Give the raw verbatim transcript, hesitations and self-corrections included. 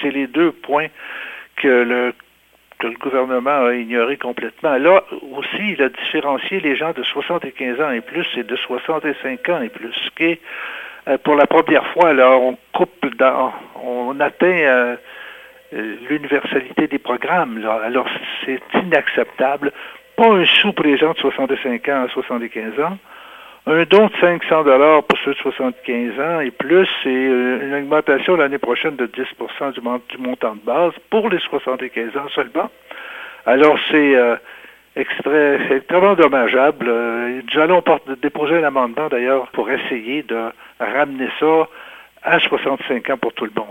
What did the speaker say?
c'est les deux points que le que le gouvernement a ignoré complètement. Là aussi, il a différencié les gens de soixante-quinze ans et plus et de soixante-cinq ans et plus, ce qui est, euh, pour la première fois, là, on coupe, dans, on atteint euh, l'universalité des programmes. Là. Alors, c'est inacceptable. Pas un sou pour les gens de soixante-cinq ans à soixante-quinze ans. Un don de cinq cents dollars pour ceux de soixante-quinze ans et plus, et une augmentation l'année prochaine de dix pour cent du, mont- du montant de base pour les soixante-quinze ans seulement. Alors, c'est euh, extré- c'est extrêmement dommageable. Euh, nous allons porter, déposer un amendement, d'ailleurs, pour essayer de ramener ça à soixante-cinq ans pour tout le monde.